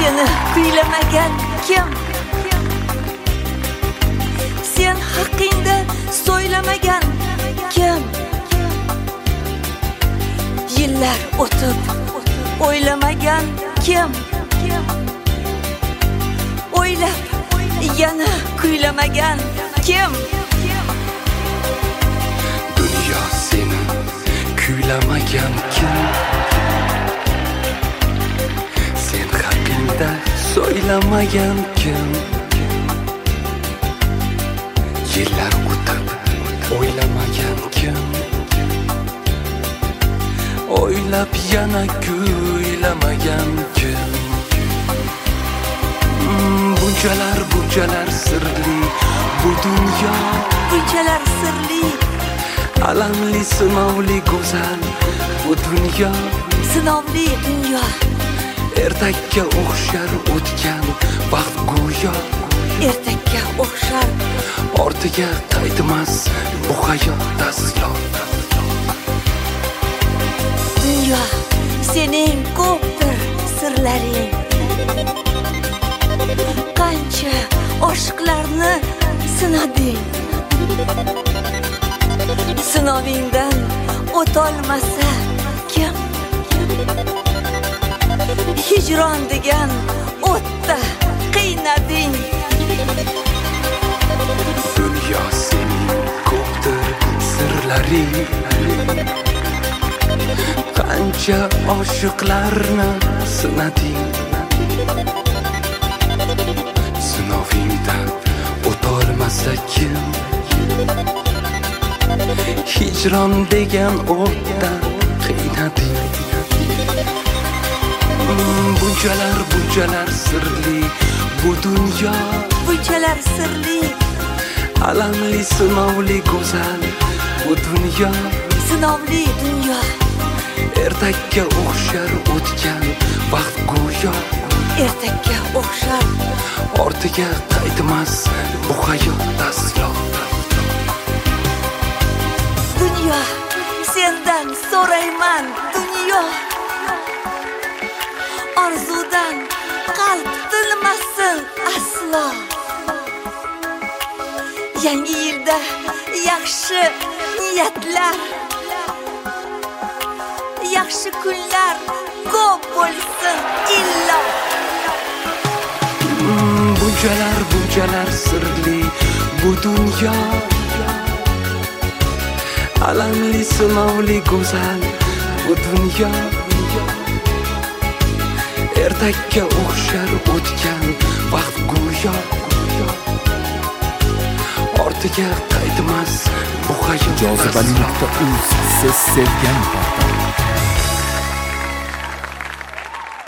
Seni kuylamagan kim? Sen haqingda so'ylamagan kim? Yillar o'tib o'ylamagan kim? O'ylab yana kuylamagan kim? Dunyo seni kuylamagan kim? Sen haqingda so'ylamagan kim? Yillar o'tib o'ylamagan kim? O'ylab yana kuylamagan kim? Bunchalar sirli bu dunyo, Bunchalar sirli, alamli sinovli go'zal bu dunyo, sinovli dunyo. ertakka o'xshar o'tgan vaqt go'yo, Ertakka o'xshar ortiga qaytmas bu hayot taslo. dunyo. Sening ko'pdir sirlaring. Qancha oshiqlarni sinading. Sinovingdan o'tolmasa kim? Hijron degan o'tda qiynading. Dunyo sening ko'pdir sirlaring. Qancha oshiqlarni sinading. Sinovingdan o'tolmasa kim? Hijron degan o'tda qiynading. Bunchalar sirli bu dunyo, Bunchalar sirli, alamli sinovli go'zal bu dunyo, sinovli dunyo. ertakka o'xshar o'tgan vaqt go'yo, Ertakka o'xshar ortiga qaytmas bu hayot taslo. dunyo. Sendan so'rayman dunyo. Orzudan qalb tinmasin aslo. Yangi yilda yaxshi niyatlar, yaxshi kunlar ko'p bo'lsin illo. Bunchalar sirli bu dunyo, alamli sinovli go'zal bu dunyo, ertakka o'xshar o'tgan vaqt go'yo, ortiga qaytmas bu hayot. Jozibali.uz siz sevgan portal.